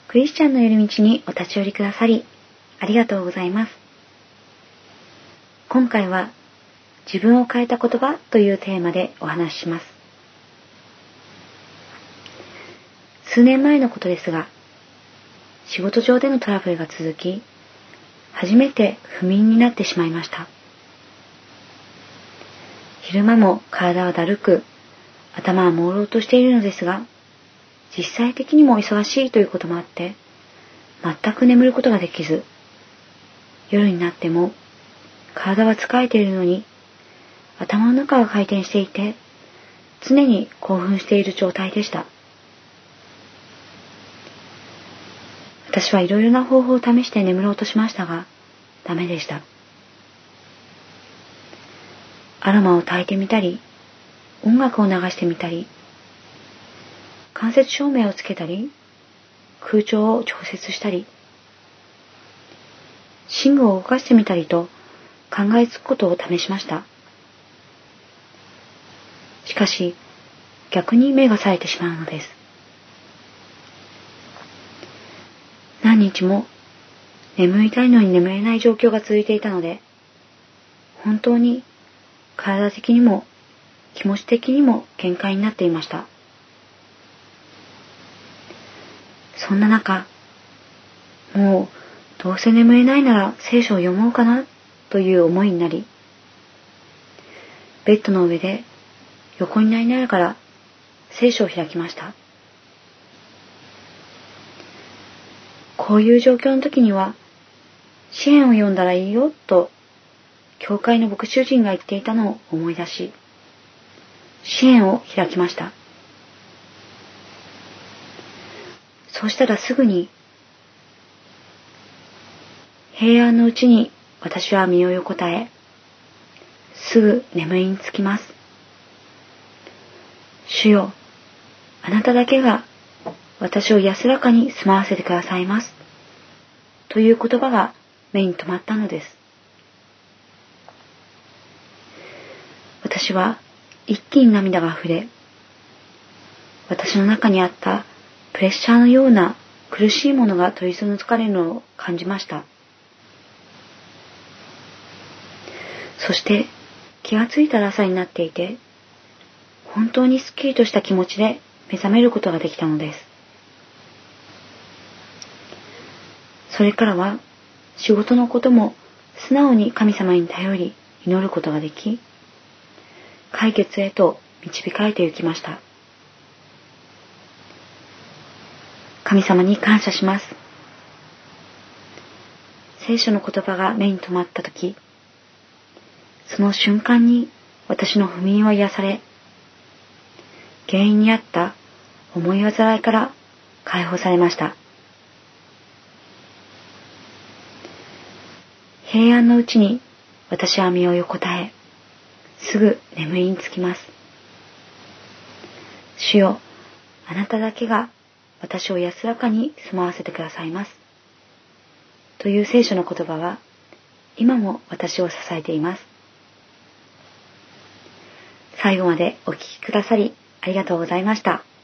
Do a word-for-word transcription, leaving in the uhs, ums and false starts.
クリスチャンのいる道にお立ち寄りくださり、ありがとうございます。今回は、自分を変えた言葉というテーマでお話しします。数年前のことですが、仕事上でのトラブルが続き、初めて不眠になってしまいました。昼間も体はだるく、頭は朦朧としているのですが、実際的にも忙しいということもあって、全く眠ることができず、夜になっても体は疲れているのに、頭の中が回転していて、常に興奮している状態でした。私はいろいろな方法を試して眠ろうとしましたが、ダメでした。アロマを焚いてみたり、音楽を流してみたり、間接照明をつけたり、空調を調節したり、寝具を動かしてみたりと考えつくことを試しました。しかし、逆に目が冴えてしまうのです。何日も眠りたいのに眠れない状況が続いていたので、本当に体的にも気持ち的にも限界になっていました。そんな中、もうどうせ眠れないなら聖書を読もうかなという思いになり、ベッドの上で横になりながら聖書を開きました。こういう状況の時には、詩篇を読んだらいいよと、教会の牧師人が言っていたのを思い出し、詩篇を開きました。そうしたらすぐに、平安のうちに私は身を横たえ、すぐ眠りにつきます。主よ、あなただけが私を安らかに住まわせてくださいます。という言葉が目に留まったのです。私は一気に涙が溢れ、私の中にあったプレッシャーのような苦しいものが取り除かれるのを感じました。そして気がついたら朝になっていて、本当にすっきりとした気持ちで目覚めることができたのです。それからは仕事のことも素直に神様に頼り祈ることができ、解決へと導かれて行きました。神様に感謝します。聖書の言葉が目に留まったとき、その瞬間に私の不眠は癒され、原因にあった思い煩いから解放されました。平安のうちに私は身を横たえ、すぐ眠りにつきます。主よ、あなただけが私を安らかに住まわせてくださいます。という聖書の言葉は、今も私を支えています。最後までお聞きくださりありがとうございました。